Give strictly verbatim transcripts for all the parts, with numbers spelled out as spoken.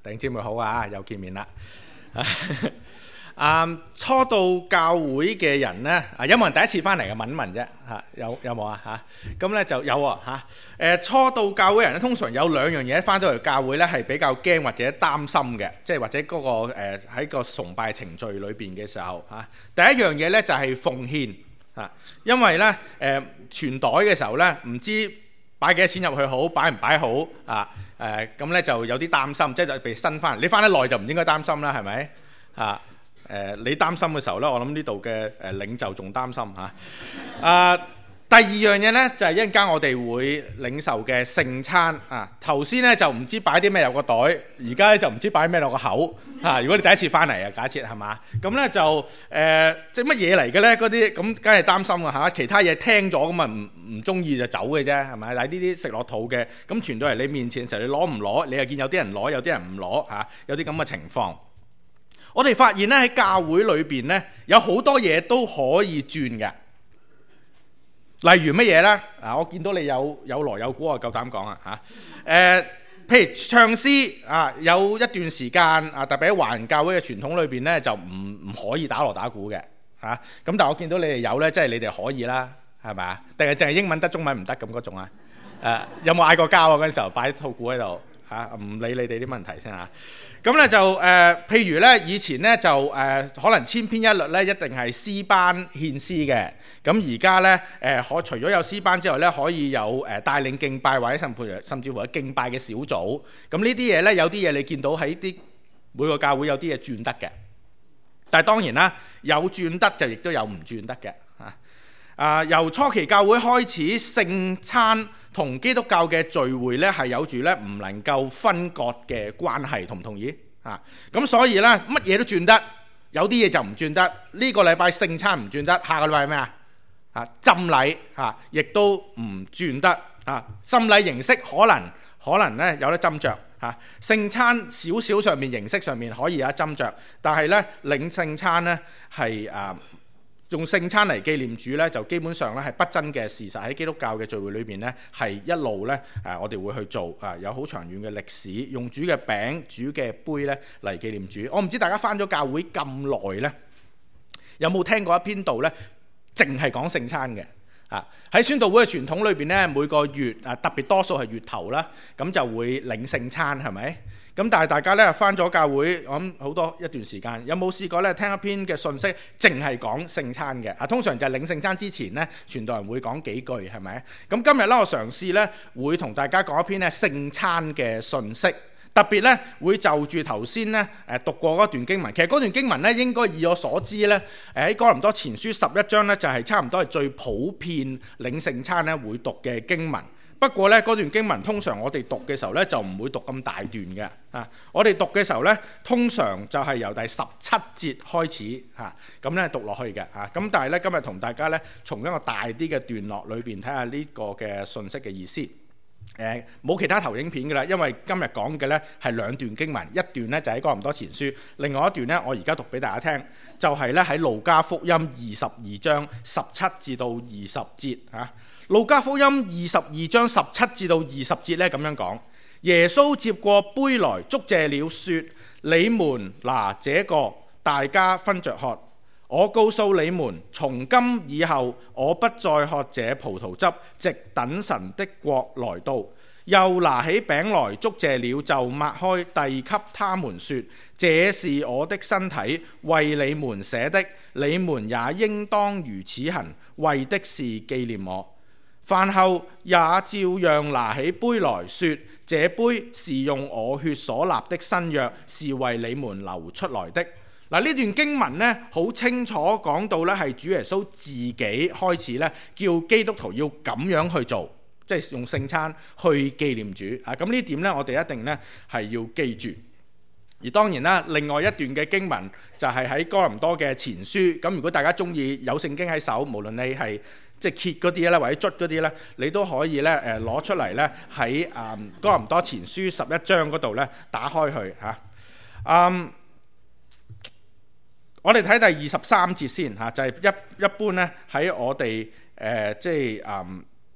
弟兄姊妹好啊，又見面啦。啊，初到教會嘅人呢，啊有冇人第一次翻嚟嘅？問一問啫嚇，有有冇啊嚇？咁咧就有喎嚇。誒初到教會人咧，通常有兩樣嘢翻到嚟教會咧係比較驚或者擔心嘅，即係或者嗰個誒喺個崇拜程序裏邊嘅時候嚇。第一樣嘢咧就係奉獻嚇，因為咧誒傳袋嘅時候咧唔知擺幾多錢入去好，擺唔擺好啊？誒咁咧就有啲擔心，即係被新翻嚟。你翻得耐就唔應該擔心啦，係咪啊？誒、呃，你擔心嘅時候咧，我諗呢度嘅誒領袖仲擔心嚇。啊，第二樣嘢咧就係一陣間我哋會領受嘅聖餐啊。頭先咧就唔知擺啲咩入個袋，而家咧就唔知擺咩落個口嚇、啊。如果你第一次翻嚟啊，假設係嘛，咁咧就誒、呃、即係乜嘢嚟嘅咧？嗰啲咁梗係擔心啊嚇。其他嘢聽咗咁啊唔唔中意就走嘅啫，係咪？但係呢啲食落肚嘅，咁傳到嚟你面前嘅時候，你攞唔攞？你又見有啲人攞，有啲人唔攞嚇，有啲咁嘅情況。我哋發現咧喺教會裏邊咧有好多嘢都可以轉嘅，例如乜嘢咧？啊，我見到你有有鑼有鼓啊，夠膽講啊嚇！誒，譬如唱詩啊，有一段時間啊，特別喺華人教會嘅傳統裏邊咧，就唔唔可以打鑼打鼓嘅嚇。咁、啊、但係我見到你哋有咧，即係你哋可以啦，係咪啊？定係淨係英文得中文唔得咁嗰種啊？誒，有冇嗌過交啊？嗰陣時候擺套鼓喺度嚇，唔理你哋啲問題先嚇。咁咧就誒、呃，譬如咧，以前咧就誒、呃，可能千篇一律咧，一定係詩班獻詩嘅。咁而家咧誒，可除咗有詩班之外咧，可以有誒帶領敬拜或者甚至甚至乎有敬拜嘅小組。咁呢啲嘢咧，有啲嘢你見到喺啲每個教會有啲嘢轉得嘅。但係當然啦，有轉得就亦都有唔轉得嘅嚇。啊，由初期教會開始，聖餐同基督教嘅聚會咧係有住咧唔能夠分割嘅關係，同唔同意啊？咁所以咧乜嘢都轉得，有啲嘢就唔轉得。呢個禮拜聖餐唔轉得，下個禮拜係咩啊？啊，浸禮啊，亦都唔轉得啊。浸禮形式可能可能咧有得斟酌嚇，聖餐少少上面形式上面可以有得斟酌，但係咧領聖餐咧係啊。用聖餐嚟紀念主咧，就基本上咧係不爭嘅事實。喺基督教嘅聚會裏邊咧，係一路咧誒，我哋會去做啊，有好長遠嘅歷史，用主嘅餅、主嘅杯咧嚟紀念主。我唔知大家返咗教會咁耐咧，有冇聽過一篇道咧，淨係講聖餐嘅啊？喺宣道會嘅傳統裏邊咧，每個月啊，特別多數係月頭啦，咁就會領聖餐，係咪？咁但係大家咧返咗教會，我諗好多一段時間，有冇試過咧聽一篇嘅信息，淨係講聖餐嘅？啊，通常就係領聖餐之前咧，傳道人會講幾句，係咪？咁今日咧，我嘗試咧會同大家講一篇咧聖餐嘅信息，特別咧會就住頭先咧誒讀過嗰段經文。其實嗰段經文咧應該以我所知咧，誒喺哥林多前書十一章咧就係差唔多係最普遍領聖餐咧會讀嘅經文。不過咧，嗰段經文通常我哋讀嘅時候咧，就唔會讀咁大段嘅啊！我哋讀嘅時候咧，通常就係由第十七節開始嚇，咁咧讀落去嘅嚇。咁但係咧，今日同大家咧，從一個大啲嘅段落裏邊睇下呢個嘅信息嘅意思。誒，冇其他投影片㗎啦，因為今日講嘅咧係兩段經文，一段咧就喺哥林多前書，另外一段咧我而家讀俾大家聽，就係咧喺路加福音二十二章十七至到二十節嚇。路加福音二十二章十七至到二十節咧咁樣講，耶穌接過杯來，祝謝了，說：你們拿這個，大家分着喝。我告訴你們，從今以後，我不再喝這葡萄汁，直等神的國來到。又拿起餅來，祝謝了，就擘開，遞給他們說：這是我的身體，為你們捨的，你們也應當如此行，為的是紀念我。飯後也照樣拿起杯來說：這杯是用我血所立的新約，是為你們流出來的。嗱，呢段經文呢，好清楚講到呢係主耶穌自己開始呢叫基督徒要咁樣去做，即係用聖餐去紀念主啊。咁呢點呢，我哋一定呢係要記住。而當然啦，另外一段嘅經文就係喺哥林多嘅前書。咁如果大家中意有聖經喺手，無論你係即係揭嗰啲咧，或者捽嗰啲咧，你都可以咧誒攞出嚟咧喺誒哥林多前書十一章嗰度咧打開去嚇。嗯，我哋睇第二十三節先嚇，就係、是、一一般咧喺我哋誒、呃、即係誒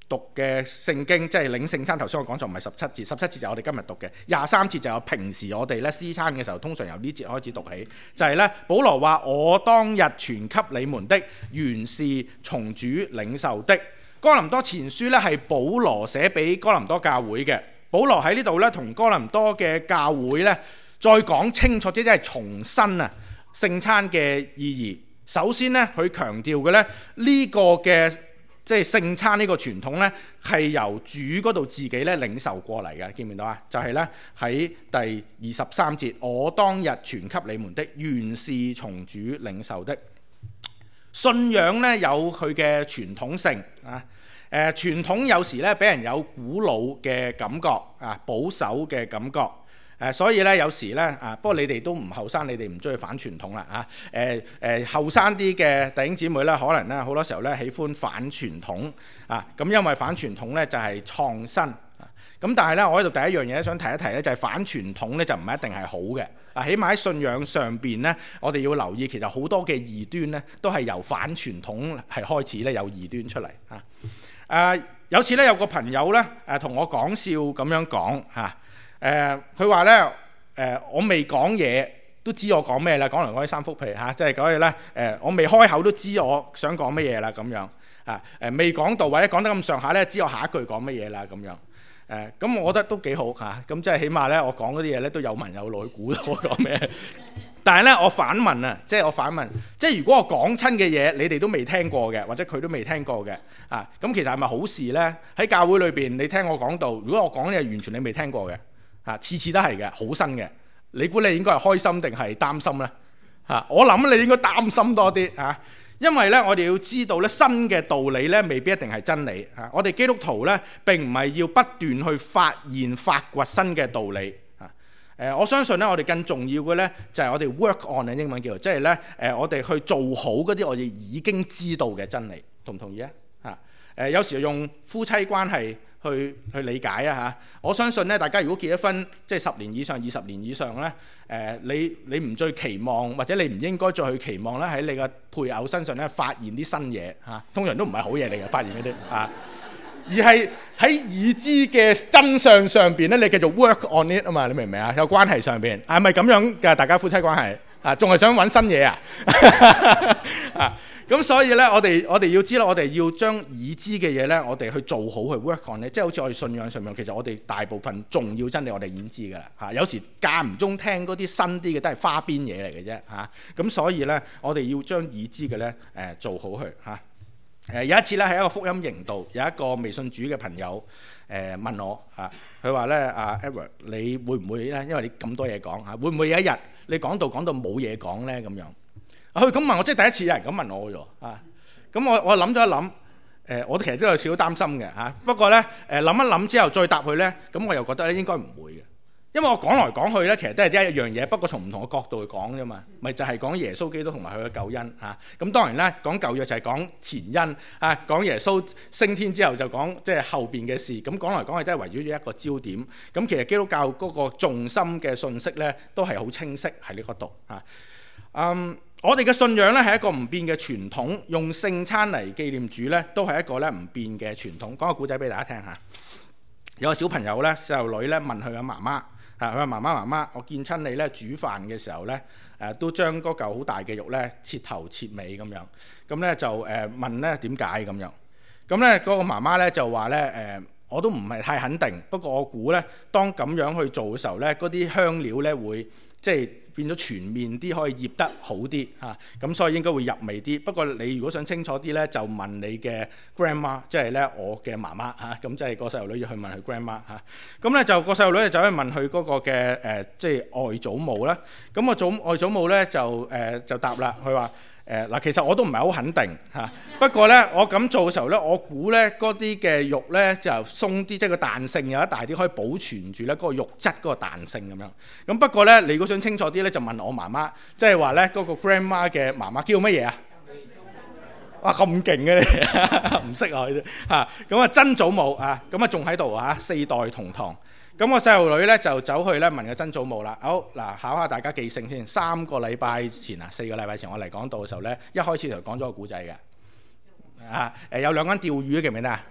讀嘅聖經，即係領聖餐。頭先我講就唔係十七節，十七節就係我哋今日讀嘅，廿三節就有平時我哋咧私餐嘅時候，通常由呢節開始讀起，就係咧保羅話：我當日傳給你們的，原是從主領受的。哥林多前書咧係保羅寫俾哥林多教會嘅，保羅喺呢度咧同哥林多嘅教會咧再講清楚，即係重申啊聖餐嘅意義。首先咧，佢強調嘅咧呢個嘅即係聖餐呢個傳統咧，係由主嗰度自己咧領受過嚟嘅，見唔見到啊？就係咧喺第二十三節，我當日傳給你們的，原是從主領受的。信仰咧有佢嘅傳統性啊，誒傳統有時咧俾人有古老嘅感覺啊，保守嘅感覺。誒所以咧有時咧啊，不過你哋都唔後生，你哋唔中意反傳統啦啊！誒誒後生啲嘅弟兄姊妹咧，可能咧好多時候咧喜歡反傳統啊！咁因為反傳統咧就係創新啊！咁但係咧我喺度第一樣嘢想提一提咧，就係反傳統咧就唔係一定係好嘅啊！起碼喺信仰上邊咧，我哋要留意，其實好多嘅異端咧都係由反傳統係開始咧有異端出嚟啊！誒有次咧有個朋友咧誒同我講笑咁樣講嚇。誒佢話咧誒我未講嘢都知我講咩啦，講嚟講去三幅皮嚇，即係講嘢咧誒我未開口都知我想講乜嘢啦咁樣啊，誒未講到或者講得咁上下咧，知我下一句講乜嘢啦咁樣誒，咁我覺得都幾好嚇，咁即係起碼咧我講嗰啲嘢咧都有文有路去估到我講咩。但係咧我反問啊，即係我反問，即係如果我講親嘅嘢你哋都未聽過嘅，或者佢都未聽過嘅啊，咁其實係咪好事咧？喺教會裏邊你聽我講道，如果我講嘅嘢完全你未聽過嘅。啊，次次都係嘅，好新嘅。你估你應該係開心定係擔心呢？啊，我諗你應該擔心多啲啊，因為呢，我哋要知道呢，新嘅道理呢未必一定係真理啊。我哋基督徒呢並唔係要不斷去發現、發掘新嘅道理啊。誒，我相信呢，我哋更重要嘅呢就係我哋 work on 嘅英文叫做，即係呢，誒，我哋去做好嗰啲我哋已經知道嘅真理，同唔同意啊？啊，誒，有時用夫妻關係。去去理解啊嚇！我相信咧，大家如果結咗婚，即係十年以上、二十年以上咧，誒、呃，你你唔再期望，或者你唔應該再去期望咧，喺你嘅配偶身上咧發現啲新嘢嚇、啊，通常都唔係好嘢嚟嘅，發現嗰啲啊，而係喺已知嘅真相上邊咧，你繼續 work on it 啊嘛，你明唔明啊？有關係上邊係咪咁樣嘅？大家夫妻關係啊，仲係想揾新嘢啊？啊！咁所以咧，我哋我哋要知道，我哋要將已知嘅嘢咧，我哋去做好去 work on 咧，即係好似我哋信仰上面，其實我哋大部分重要真理我哋已經知㗎啦嚇。有時間唔中聽嗰啲新啲嘅都係花邊嘢嚟嘅啫嚇。咁所以咧，我哋要將已知嘅咧誒做好佢嚇。誒有一次咧喺一個福音營度，有一個未信主嘅朋友誒問我嚇，佢話咧阿 Edward，你會唔會咧？因為你咁多嘢講嚇，會唔會有一日你講到講到冇嘢講咧咁樣？佢咁問我，即係第一次有人咁問我喎啊！咁我我諗咗一諗，誒、呃，我其實都有少少擔心嘅嚇、啊。不過咧，誒諗一諗之後再答佢咧，咁我又覺得咧應該唔會嘅，因為我講來講去咧，其實都係一樣嘢，不過從唔同嘅角度去講啫嘛。咪就係、是、講耶穌基督同埋佢嘅救恩嚇。咁、啊、當然啦，講舊約就係講前因啊，講耶穌升天之後就講即係後邊嘅事。咁講來講去都係圍繞住一個焦點。咁其實基督教嗰個重心嘅信息咧，都係好清晰喺呢個度嚇。嗯。我哋嘅信仰咧係一個唔變嘅傳統，用聖餐嚟紀念主咧，都係一個咧唔變嘅傳統。講個故仔俾大家聽下。有個小朋友咧，細路女咧問佢嘅媽媽，啊，佢話媽媽媽媽，我見親你咧煮飯嘅時候咧，誒都將嗰嚿好大嘅肉咧切頭切尾咁樣，咁咧就誒問咧點解咁樣？咁咧嗰個媽媽咧就話咧誒，我都唔係太肯定，不過我估咧，當咁樣去做嘅時候咧，嗰啲香料咧會即係變咗全面啲，可以醃得好啲嚇，咁、啊、所以應該會入味啲。不過你如果想清楚啲咧，就問你嘅 grandma，即係咧我嘅媽媽嚇，咁、啊、即係個細路女要去問佢 grandma 嚇、啊。咁咧就個細路女就走去問佢嗰個嘅誒、呃，即係外祖母啦。咁個祖外祖母咧就誒、呃、就答啦，佢話。誒嗱，其實我都唔係好肯定嚇，不過咧，我咁做嘅時候咧，我估咧嗰啲嘅肉咧就鬆啲，即係個彈性有一大啲，可以保存住咧嗰個肉質嗰個彈性咁樣。咁不過咧，你如果想清楚啲咧，就問我媽媽，即係話咧嗰個 grandma 嘅媽媽叫乜嘢啊？哇，咁勁嘅你，唔識啊佢嚇。咁啊曾祖母啊，咁啊仲喺度啊，四代同堂。咁個細路女咧就走去咧問個曾祖母啦。好嗱，考下大家記性先。三個禮拜前啊，四個禮拜前我嚟講道嘅時候咧，一開始就講咗個古仔嘅。啊誒，有兩間釣魚記唔記得啊？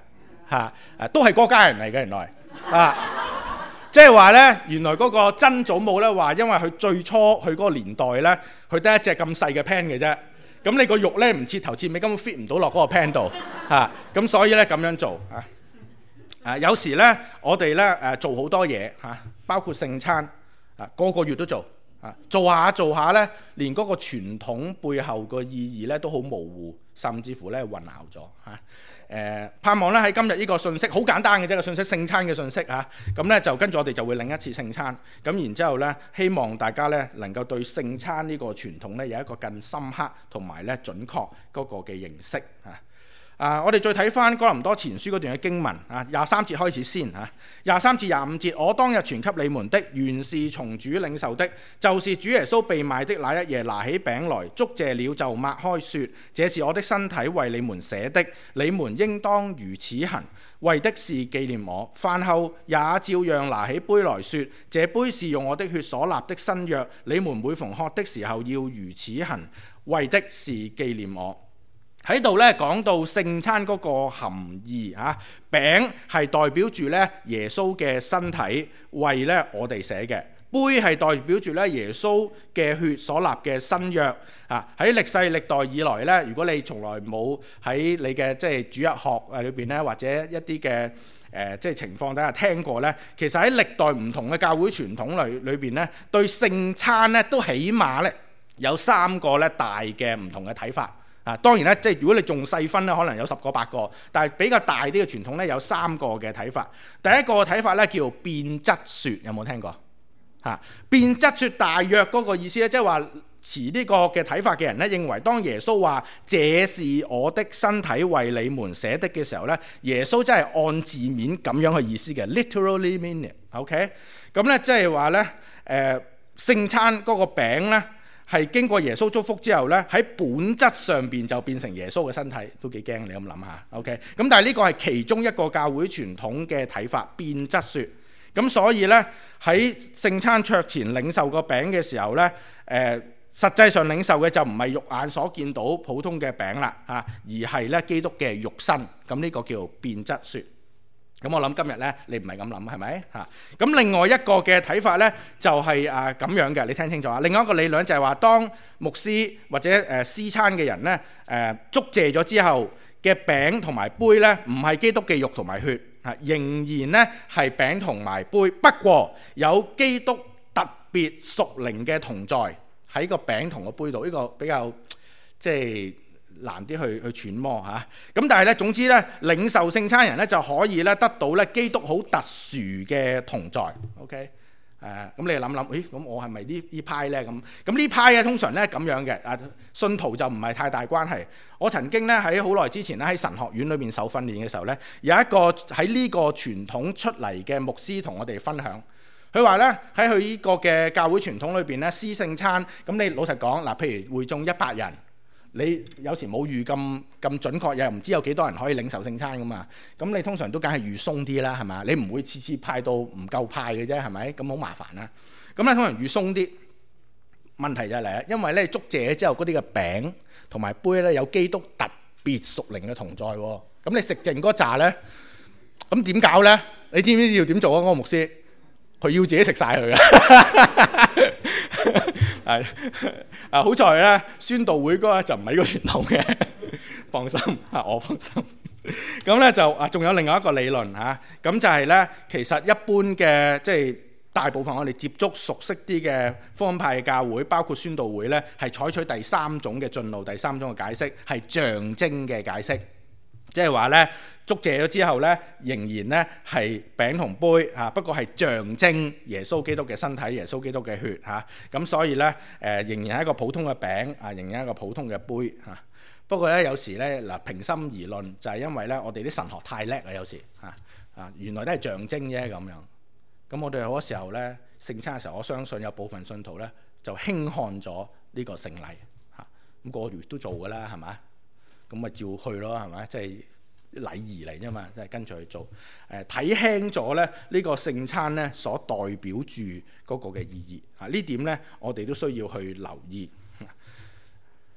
嚇，誒都係嗰家人嚟嘅原來啊，即係話咧，原來嗰個曾祖母咧話，因為佢最初佢嗰個年代咧，佢得一隻咁細嘅 pan 嘅啫，咁你個肉咧唔切頭切尾，根本 fit 唔到落嗰個 pan 度嚇，咁所以咧咁樣做啊。啊，有時咧，我哋咧誒做好多嘢嚇，包括聖餐啊，個個月都做啊，做下做下咧，連嗰個傳統背後個意義咧都好模糊，甚至乎咧混淆咗嚇。誒、啊、盼望咧喺今日呢個信息好簡單嘅啫，個信息聖餐嘅信息嚇，咁咧就跟住我哋就會領一次聖餐，咁然之後咧希望大家咧能夠對聖餐呢個傳統咧有一個更深刻同埋咧準確嗰個嘅認識嚇。啊！我哋再睇翻哥林多前書嗰段嘅經文啊，廿三節開始先嚇，廿三至廿五節，我當日傳給你們的，原是從主領受的，就是主耶穌被賣的那一夜，拿起餅來，祝謝了就擘開說：這是我的身體，為你們捨的，你們應當如此行，為的是紀念我。飯後也照樣拿起杯來說：這杯是用我的血所立的新約，你們每逢喝的時候要如此行，為的是紀念我。喺度咧講到聖餐嗰個含義嚇，餅係代表住咧耶穌嘅身體為咧我哋寫嘅，杯係代表住咧耶穌嘅血所立嘅新約啊。喺歷世歷代以來咧，如果你從來冇喺你嘅即係主日學誒裏邊咧，或者一啲嘅誒即係情況底下聽過咧，其實喺歷代唔同嘅教會傳統裏裏邊咧，對聖餐咧都起碼咧有三個咧大嘅唔同嘅睇法。啊，當然咧，即係如果你仲細分咧，可能有十個八個，但係比較大啲嘅傳統咧，有三個嘅睇法。第一個睇法咧叫變質說，有冇聽過？嚇、啊，變質說大約嗰個意思咧，即係話持呢個嘅睇法嘅人咧，認為當耶穌話這是我的身體為你們捨的嘅時候咧，耶穌真係按字面咁樣嘅意思嘅 ，literally meaning。OK， 咁咧即係話咧，誒聖餐嗰個餅咧。係經過耶穌祝福之後呢，喺本質上邊就變成耶穌嘅身體，都幾驚你咁諗下 OK， 咁但係呢個係其中一個教會傳統嘅睇法，變質說。咁所以呢，喺聖餐桌前領受個餅嘅時候呢，誒、呃、實際上領受嘅就唔係肉眼所見到普通嘅餅啦嚇，而係咧基督嘅肉身。咁呢個叫變質說。咁我諗今日咧，你唔係咁諗係咪嚇？咁另外一個嘅睇法咧，就係啊咁樣嘅，你聽清楚啊。另外一個理論就係話，當牧師或者誒司餐嘅人咧，誒祝謝咗之後嘅餅同埋杯咧，唔係基督嘅肉同埋血啊，仍然咧係餅同埋杯，不過有基督特別屬靈嘅同在喺個餅同個杯度，呢個比較即係難啲去去揣摩嚇，咁但係咧，總之咧，領受聖餐人咧就可以咧得到咧基督好特殊嘅同在。OK， 誒、啊，咁你諗諗，咦，咁我係咪呢呢派咧？咁咁呢派咧通常咧咁樣嘅，啊，信徒就唔係太大關係。我曾經咧喺好耐之前咧喺神學院裏面受訓練嘅時候咧，有一個喺呢個傳統出嚟嘅牧師同我哋分享，佢話咧喺佢呢個嘅教會傳統裏邊咧，施聖餐，咁你老實講嗱，譬如會眾一百人。你有時冇預咁咁準確，又唔知有幾多人可以領受聖餐噶嘛？咁你通常都梗係預鬆啲啦，係嘛？你唔會次次派到唔夠派嘅啫，係咪？咁好麻煩啦。咁咧通常預鬆啲。問題就嚟啦，因為咧祝謝之後嗰啲嘅餅同埋杯咧有基督特別屬靈嘅同在喎。咁你食剩嗰扎咧，咁點搞咧？你知唔知要點做啊？嗰個牧師佢要自己食晒佢嘅。係啊，好在咧，宣道會嗰個就唔係呢個傳統嘅，放心啊，我放心。咁咧就啊，仲有另外一個理論嚇，咁就係咧，其實一般嘅即係大部分我哋接觸熟悉啲嘅福音派嘅教會，包括宣道會咧，係採取第三種嘅進路，第三種嘅解釋係象徵嘅解釋，即係話咧。祝謝咗之後咧，仍然咧係餅同杯嚇，不過係象徵耶穌基督嘅身體、耶穌基督嘅血嚇。咁所以咧，誒仍然係一個普通嘅餅啊，仍然係一個普通嘅杯嚇。不過咧，有時咧嗱，平心而論，就係因為咧，我哋啲神學太叻啦，有時嚇啊，原來都係象徵啫咁樣。咁我哋好多時候咧，聖餐嘅時候，我相信有部分信徒咧就輕看咗呢個聖禮嚇。咁個月都做㗎啦，係咪？咁咪照去咯，係咪？即係。禮儀嚟啫嘛，即係跟住去做，誒睇輕咗咧呢個聖餐咧所代表住嗰個嘅意義啊！呢點咧我哋都需要去留意。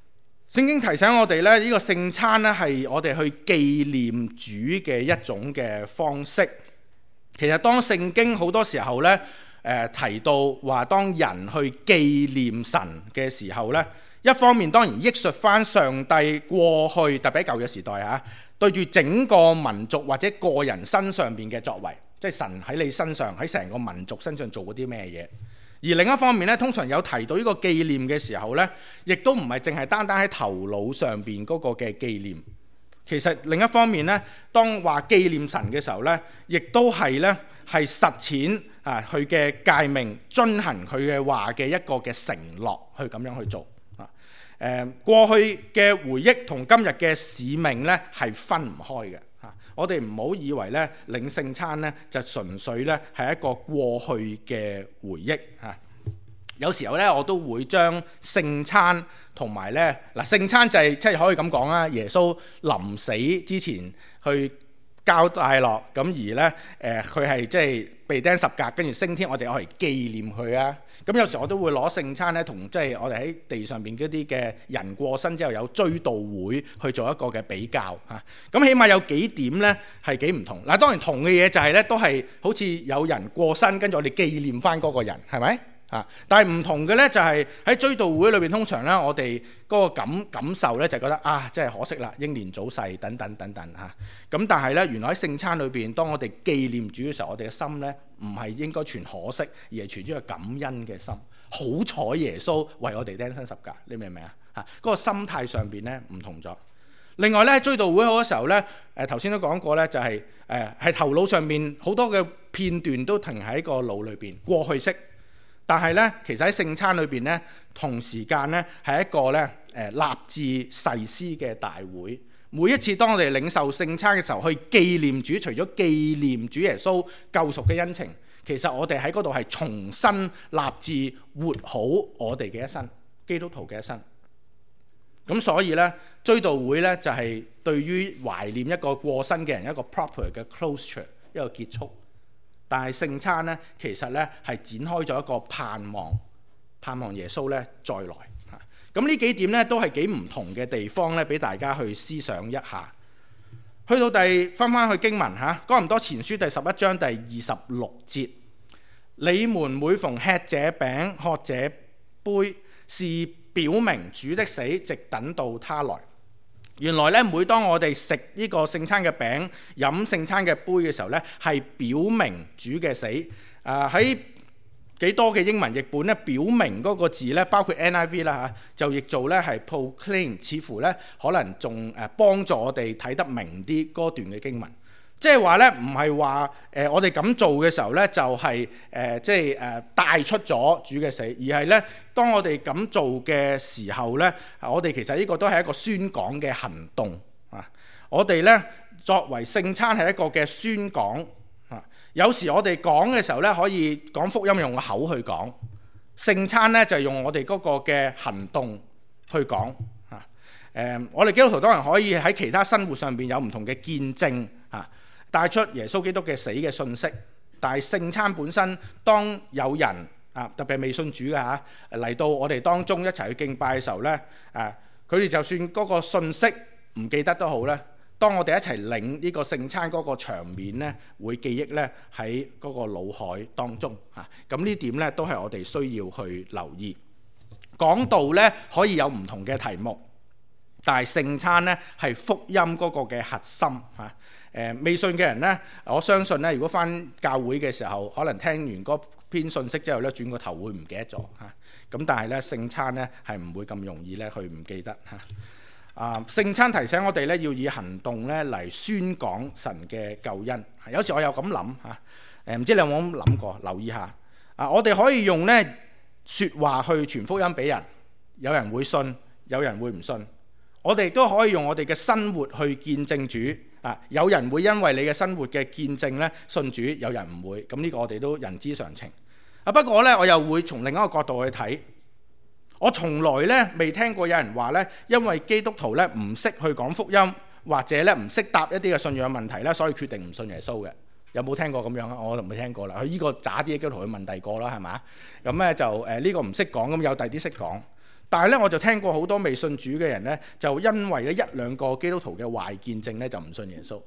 聖經提醒我哋咧，呢個聖餐咧係我哋去紀念主嘅一種嘅方式。其實當聖經好多時候咧，誒、呃、提到話當人去紀念神嘅時候咧，一方面當然憶述翻上帝過去，特別喺舊嘅時代嚇，對住整個民族或者個人身上邊嘅作為，即係神喺你身上喺成個民族身上做過啲咩嘢。而另一方面咧，通常有提到呢個紀念嘅時候咧，亦都唔係淨係單單喺頭腦上邊嗰個嘅紀念。其實另一方面咧，當話紀念神嘅時候咧，亦都係咧係實踐啊佢嘅誡命，遵行佢嘅話嘅一個嘅承諾，去咁樣去做啊。誒過去嘅回憶同今日嘅使命咧係分唔開嘅嚇。我哋唔好以為咧領聖餐咧就純粹咧係一個過去嘅回憶嚇。有時候咧我都會將聖餐同埋咧嗱聖餐就係即係可以咁講啦，耶穌臨死之前去交代落咁，而咧誒佢係即係被釘十架，跟住升天，我哋攞嚟紀念佢啊。咁有時我都會攞聖餐咧同即係我哋喺地上邊嗰啲嘅人過身之後有追悼會去做一個嘅比較嚇。咁起碼有幾點咧係幾唔同嗱。當然同嘅嘢就係咧都係好似有人過身，跟住我哋紀念翻嗰個人係咪啊？但係唔同嘅咧就係喺追悼會裏邊，通常咧我哋嗰個感感受咧就覺得啊，真係可惜啦，英年早逝等等等等嚇。咁但係咧原來喺聖餐裏邊，當我哋紀念主嘅時候，我哋嘅心咧唔係應該存可惜，而係存咗個感恩嘅心。好彩耶穌為我哋釘身十架，你明唔明啊？嚇，嗰個心態上邊咧唔同咗。另外咧喺追悼會好多時候咧，誒頭先都講過咧，就係誒係頭腦上面好多嘅片段都停喺個腦裏邊過去式。但係咧，其實喺聖餐裏邊咧，同時間咧係一個咧誒立志誓師嘅大會。每一次當我哋領受聖餐嘅時候，去紀念主，除咗紀念主耶穌救贖嘅恩情，其實我哋喺嗰度係重新立志活好我哋嘅一生，基督徒嘅一生。咁所以咧，追悼會咧就係對於懷念一個過身嘅人一個 proper 嘅 closure， 一個結束。但係聖餐咧，其實咧係展開咗一個盼望，盼望耶穌咧再來嚇。咁呢幾點咧都係幾唔同嘅地方咧，俾大家去思想一下。去到第翻翻去經文嚇，哥林多前書第十一章第二十六節，你們每逢吃這餅喝這杯，是表明主的死，直等到他來。原來咧，每當我哋食呢個聖餐嘅餅、飲聖餐嘅杯嘅時候咧，係表明主嘅死。啊喺幾多嘅英文譯本咧，表明嗰個字咧，包括 N I V 啦嚇，就譯做咧係 proclaim，似乎咧可能仲誒幫助我哋睇得明啲嗰段嘅經文。即係話咧，唔係話誒我哋咁做嘅時候咧，就係誒即係誒帶出咗主嘅死，而係咧當我哋咁做嘅時候咧，我哋其實呢個都係一個宣講嘅行動啊！我哋咧作為聖餐係一個嘅宣講啊。有時我哋講嘅時候咧，可以講福音用個口去講，聖餐咧就係用我哋嗰個嘅行動去講啊。誒，我哋基督徒當然可以喺其他生活上邊有唔同嘅見證啊。帶出耶穌基督嘅死嘅信息，但係聖餐本身，當有人啊，特別係未信主嘅嚇嚟到我哋當中一齊去敬拜嘅時候咧，啊，佢哋就算嗰個信息唔記得都好咧，當我哋一齊領呢個聖餐嗰個場面咧，會記憶咧喺嗰個腦海當中嚇。咁呢點咧都係我哋需要去留意。講道咧可以有唔同嘅題目，但係聖餐咧係福音嗰個嘅核心嚇。誒未信嘅人呢，我相信呢，如果返教會嘅時候，可能聽完嗰篇信息之後呢，轉個頭會唔記得咗嚇。咁但係呢，聖餐呢係唔會咁容易呢去唔記得嚇。啊，聖餐提醒我哋呢，要以行動呢嚟宣講神嘅救恩。有時我有咁諗嚇，誒唔知你有冇咁諗過？留意下啊，我哋可以用呢説話去傳福音俾人，有人會信，有人會唔信。我哋都可以用我哋嘅生活去見證主。啊！有人會因為你嘅生活嘅見證咧信主，有人唔會。咁呢個我哋都人之常情。啊不過咧，我又會從另一個角度去睇。我從來咧未聽過有人話咧，因為基督徒咧唔識去講福音，或者咧唔識答一啲嘅信仰問題咧，所以決定唔信耶穌嘅。有冇聽過咁樣啊？我就未聽過啦。佢呢個渣啲嘅基督徒去問第二個啦，係嘛？咁咧就誒呢個唔識講，咁有第二啲識講。 但係咧，我就聽過好多未信主嘅人咧，就因為咧一兩個基督徒嘅壞見證咧，就唔信耶穌。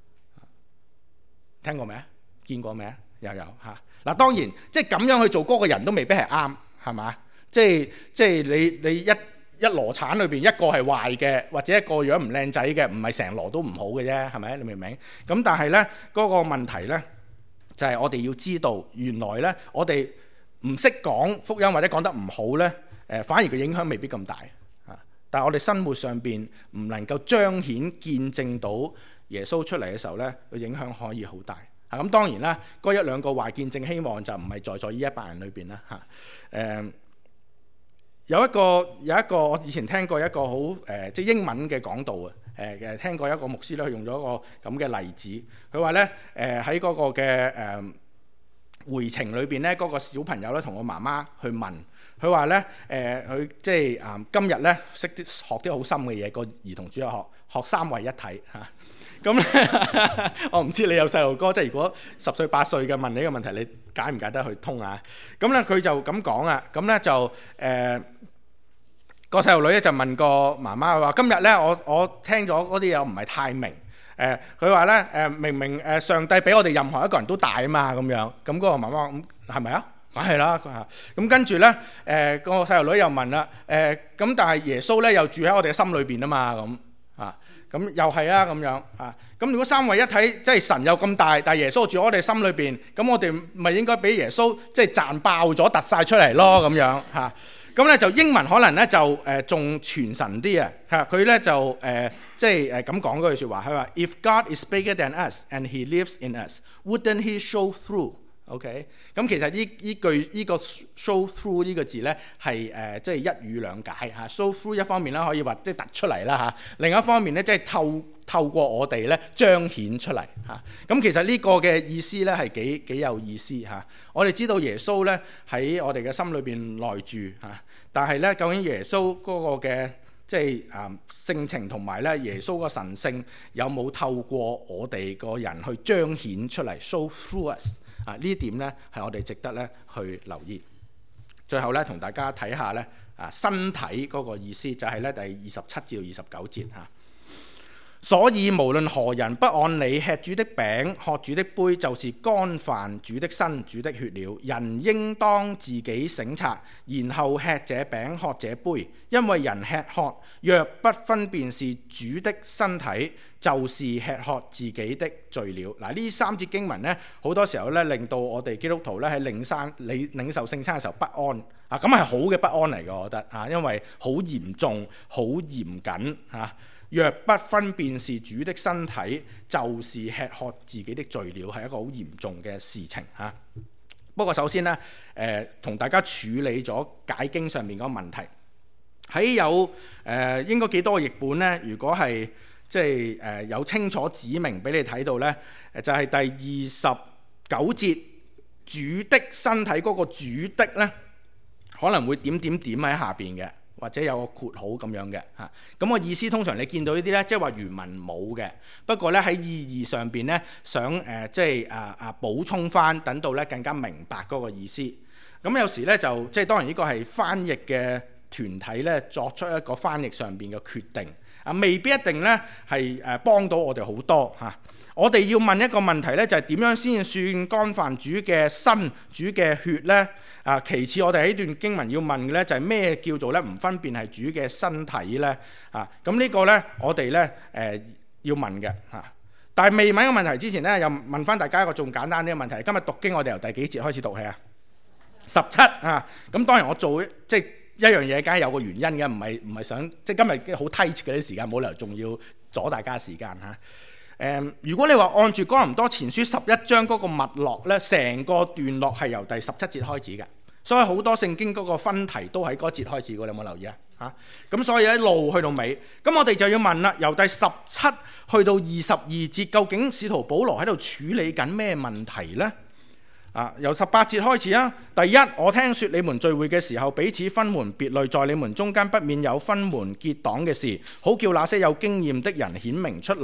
聽過未啊？見過未啊？又有嚇嗱，當然即係咁樣去做嗰個人都未必係啱，係嘛？即係即係你你一一籮橙裏邊一個係壞嘅，或者一個樣唔靚仔嘅，唔係成籮都唔好嘅啫，係咪？你明唔明？咁但係咧嗰個問題咧，就係我哋要知道，原來咧我哋唔識講福音或者講得唔好咧，誒反而個影響未必咁大啊！但係我哋生活上邊唔能夠彰顯見證到耶穌出嚟嘅時候咧，個影響可以好大啊！咁當然啦，嗰一兩個壞見證，希望就唔係在座呢一百人裏邊啦嚇。誒有一個有一個我以前聽過一個好誒即係英文嘅講道啊，誒誒聽過一個牧師咧，佢用咗一個咁嘅例子，佢話咧誒喺嗰個嘅誒回程裏邊咧，嗰個小朋友咧同我媽媽去問，佢話咧誒佢即係啊今日咧識啲學啲好深嘅嘢，個兒童主日學學三位一體嚇。咁咧，我唔知你有細路哥，即係如果十歲八歲嘅問你呢個問題，你解唔解得去通啊？咁咧佢就咁講啊，咁咧就誒個細路女咧就問個媽媽，佢話今日咧我我聽咗嗰啲嘢唔係太明，誒佢話咧誒明明誒上帝比我哋任何一個人都大啊嘛咁樣，咁嗰個媽媽話咁係咪啊？梗係啦，佢話咁跟住咧誒個細路女又問啦，誒咁但係耶穌咧又住喺我哋嘅心裏邊啊嘛咁啊。咁又係啦咁樣啊！咁如果三位一體，即係神又咁大，但係耶穌住我哋心裏邊，咁我哋咪應該俾耶穌即係賺爆咗突晒出嚟咯咁樣嚇。咁咧就英文可能咧就誒仲傳神啲啊嚇，佢咧就誒即係誒咁講嗰句説話，佢話 If God is bigger than us and He lives in us, wouldn't He show through？OK， 咁其實呢依句依、呢個 show through 呢個字咧係誒即係一語兩解嚇。show through 一方面啦可以話即係突出嚟啦嚇，另一方面咧即係透透過我哋咧彰顯出嚟嚇。咁其實呢個嘅意思咧係幾幾有意思嚇。我哋知道耶穌咧喺我哋嘅心裏邊內住嚇，但係咧究竟耶穌嗰個嘅即係啊性情同埋咧耶穌個神性有冇透過我哋個人去彰顯出嚟 show through us？啊！呢點咧係我哋值得咧去留意。最後咧同大家睇下咧啊身體嗰個意思，就係咧第二十七至二十九節嚇。所以無論何人不按理吃主的餅喝主的杯，就是干犯主的身主的血了。人應當自己省察，然後吃這餅喝這杯，因為人吃喝若不分辨是主的身體，就是吃喝自己的罪了。嗱，呢三節經文呢，好多時候咧令到我哋基督徒咧喺領餐、領領受聖餐嘅時候不安啊，咁係好嘅不安嚟嘅，我覺得啊，因為好嚴重、好嚴謹嚇。若不分辨是主的身體，就是吃喝自己的罪了，係一個好嚴重嘅事情嚇。不過首先呢，誒、呃、同大家處理咗解經上面嗰個問題，喺有誒、呃、應該幾多個譯本呢？如果係即係誒有清楚指明俾你睇到呢，就係、是、第二十九節主的身體嗰個主的呢，可能會點點點喺下邊嘅。或者有個括號咁樣嘅嚇，咁個意思通常你見到呢啲咧，即係話原文冇嘅。不過咧喺意義上邊咧，想誒即係啊啊補充翻，等到咧更加明白嗰個意思。咁有時咧就即係當然呢個係翻譯嘅團體咧作出一個翻譯上邊嘅決定啊，未必一定咧係誒幫到我哋好多嚇。我哋要問一個問題咧，就係點樣先算干犯主嘅身、主嘅血咧？啊，其次我哋喺段經文要問嘅咧，就係咩叫做咧唔分辨係主嘅身體咧？啊，咁呢個咧我哋咧誒要問嘅嚇。但係未問個問題之前咧，又問翻大家一個仲簡單啲嘅問題。今日讀經我哋由第幾節開始讀起啊？十七啊。咁當然我做即係一樣嘢，梗係有個原因嘅，唔係唔係想即係今日好 tight 嘅啲時間，冇理由仲要阻大家時間嚇。誒、嗯，如果你話按住哥林多前書十一章嗰個脈絡咧，成個段落係由第十七節開始嘅。所以好多聖經嗰個分題都喺嗰節開始嘅，你有冇留意啊？嚇，咁所以一路去到尾，咁我哋就要問啦，由第十七去到二十二節，究竟使徒保羅喺度處理緊咩問題呢？啊，由十八節開始啊。第一，我聽說你們聚會嘅時候彼此分門別類，在你們中間不免有分門結黨嘅事，好叫那些有經驗的人顯明出來。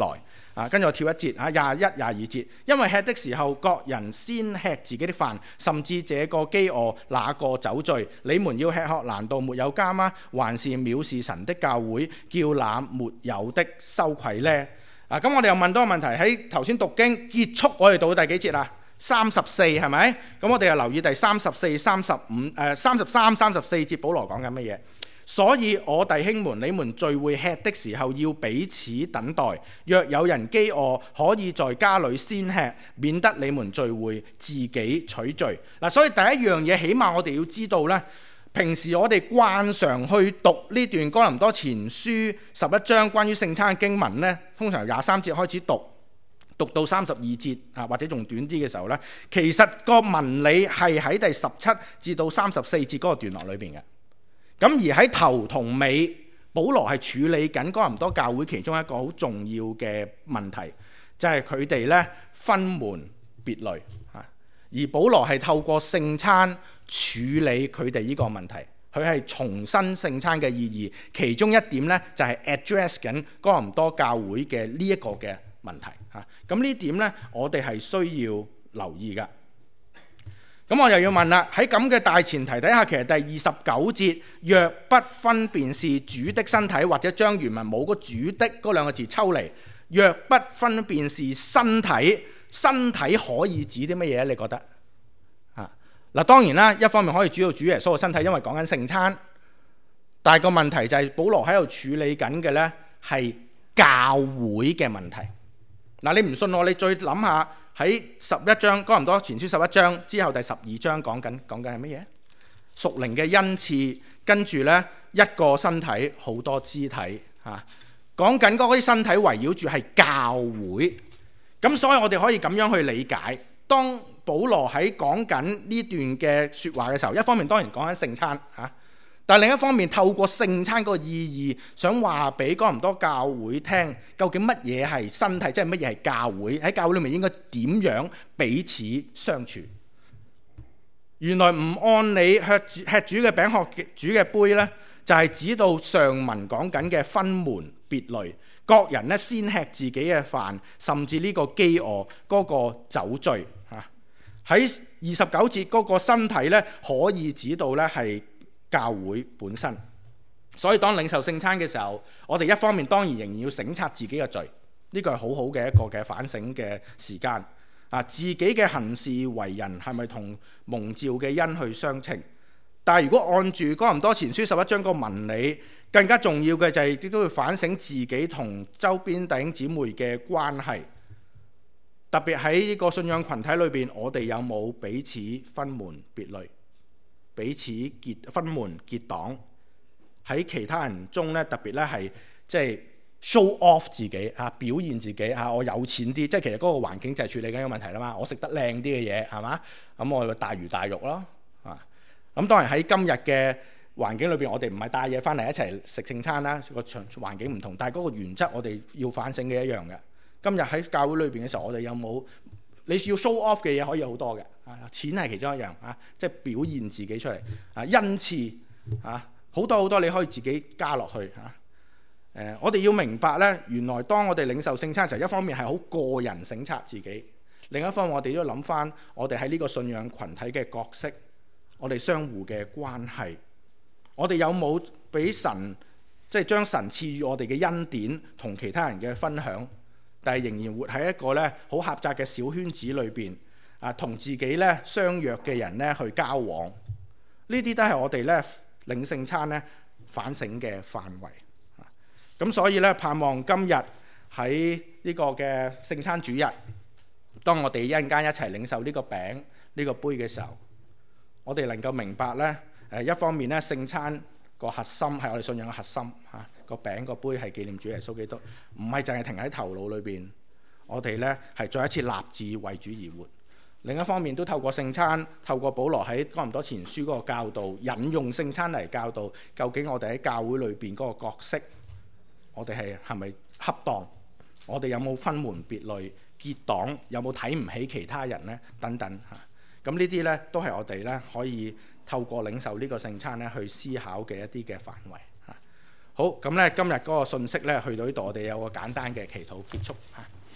啊，跟住我跳一節啊，廿一、廿二節，因為吃的時候，各人先吃自己的飯，甚至這個飢餓，那個酒醉。你們要吃喝，難道沒有家嗎？還是藐視神的教會，叫那沒有的羞愧呢？啊，咁我哋又問多個問題，喺頭先讀經結束，我哋到第幾節啊？三十四係咪？咁我哋又留意第三十四、三十五、誒三十三、三十四節，保羅講緊乜嘢？所以我弟兄們，你們聚會吃的時候，要彼此等待。若有人飢餓，可以在家裏先吃，免得你們聚會自己取罪。嗱，所以第一樣嘢，起碼我哋要知道呢，平時我哋慣常去讀呢段哥林多前書十一章關於聖餐嘅經文呢，通常由廿三節開始讀，讀到三十二節啊，或者仲短啲嘅時候呢，其實個文理係喺第十七至到三十四節嗰個段落裏邊嘅。咁而喺頭同尾，保羅係處理緊哥林多教會其中一個好重要嘅問題，就係佢哋咧分門別類嚇。而保羅係透過聖餐處理佢哋呢個問題，佢係重申聖餐嘅意義。其中一點咧就係 address 緊哥林多教會嘅呢一個嘅問題嚇。咁呢點咧，我哋係需要留意㗎。咁我又要問啦，喺咁嘅大前提底下，其實第二十九節，若不分辨是主的身體，或者將原文冇個主的嗰兩個字抽離，若不分辨是身體，身體可以指啲乜嘢？你覺得啊？嗱，當然啦，一方面可以指到主耶穌嘅身體，因為講緊聖餐，但係個問題就係保羅喺度處理緊嘅呢係教會嘅問題。嗱，你唔信我，你再諗下。喺十一章，哥林多前書十一章之後第十二章講緊講緊係乜嘢？屬靈嘅恩賜，跟住呢一個身體好多肢體嚇，講緊嗰啲身體圍繞住係教會。咁所以我哋可以咁樣去理解，當保羅喺講緊呢段嘅説話嘅時候，一方面當然講緊聖餐嚇。但另一方面，透過聖餐個意義，想話俾哥林多教會聽，究竟乜嘢係身體，即係乜嘢係教會？喺教會裏面應該點樣彼此相處？原來唔按理吃主吃主嘅餅，喝主嘅杯呢，就係、是、指到上文講緊嘅分門別類，各人呢先吃自己嘅飯，甚至呢個飢餓嗰個酒醉嚇。喺二十九節嗰個身體呢，可以指到呢係教會本身。所以當領受聖餐嘅時候，我哋一方面當然仍然要省察自己嘅罪，呢個係好好嘅一個嘅反省嘅時間啊。自己嘅行事為人係咪同蒙召嘅恩去相稱？但係如果按住哥林多前書十一章個文理，更加重要嘅就係亦都要反省自己同周邊弟兄姊妹嘅關係，特別喺呢個信仰群體裏邊，我哋有冇彼此分門別類？彼此結分門結黨，喺其他人中咧，特別咧係即係 show off 自己嚇，表現自己嚇，我有錢啲，即係其實嗰個環境就係處理緊個問題啦嘛。我食得靚啲嘅嘢係嘛，咁我大魚大肉咯啊。咁當然喺今日嘅環境裏邊，我哋唔係帶嘢翻嚟一齊食聖餐啦，個場環境唔同，但係嗰個原則我哋要反省嘅一樣嘅。今日喺教會裏邊嘅時候，我哋有冇你要 show off 嘅嘢可以有好多嘅啊？錢係其中一樣啊，即係表現自己出嚟啊，恩賜啊，好多好多你可以自己加落去嚇。誒、啊，我哋要明白咧，原來當我哋領受聖餐嘅時候，一方面係好個人省察自己，另一方面我哋都要諗翻我哋喺呢個信仰群體嘅角色，我哋相互嘅關係，我哋有冇俾神即係將神賜予我哋嘅恩典同其他人嘅分享？但係仍然活喺一個咧好狹窄嘅小圈子裏邊啊，同自己咧相約嘅人咧去交往，呢啲都係我哋咧領聖餐咧反省嘅範圍啊。咁所以咧，盼望今日喺呢個嘅聖餐主日，當我哋一陣間一齊領受呢個餅呢個杯嘅時候，我哋能夠明白咧誒，一方面咧聖餐個核心係我哋信仰嘅核心嚇。個餅個杯係紀念主耶穌基督，唔係淨係停喺頭腦裏邊。我哋呢係再一次立志為主而活。另一方面都透過聖餐，透過保羅喺哥林多前書嗰個教導，引用聖餐嚟教導究竟我哋喺教會裏邊嗰個角色，我哋係係咪恰當？我哋有冇分門別類結黨？有冇睇唔起其他人呢？等等嚇。咁呢啲呢都係我哋呢可以透過領受呢個聖餐呢去思考嘅一啲嘅範圍。好，咁咧今日嗰個信息咧去到呢度，我哋有個簡單嘅祈禱結束嚇。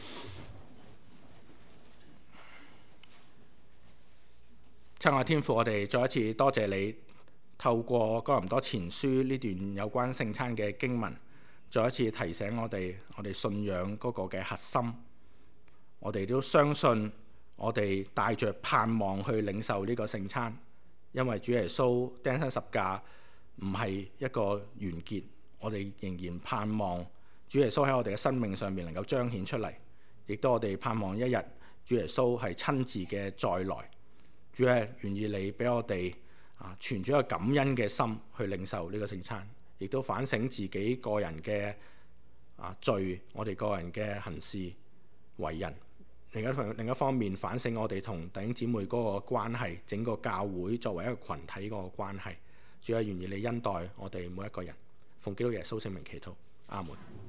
親愛天父，我哋再一次多謝你，透過哥林多前書呢段有關聖餐嘅經文，再一次提醒我哋，我哋信仰嗰個嘅核心。我哋都相信，我哋帶着盼望去領受呢個聖餐，因為主耶穌釘身十架唔係一個完結，我哋仍然盼望主耶穌喺我哋嘅生命上面能夠彰顯出嚟，亦都我哋盼望一日主耶穌係親自嘅再來。主係願意你俾我哋啊，存住一個感恩嘅心去領受呢個聖餐，亦都反省自己個人嘅啊罪，我哋個人嘅行事為人。另一方另一方面反省我哋同弟兄姊妹嗰個關係，整個教會作為一個群體嗰個關係。主係願意你恩待我哋每一個人。奉基督耶穌聖名祈禱，阿門。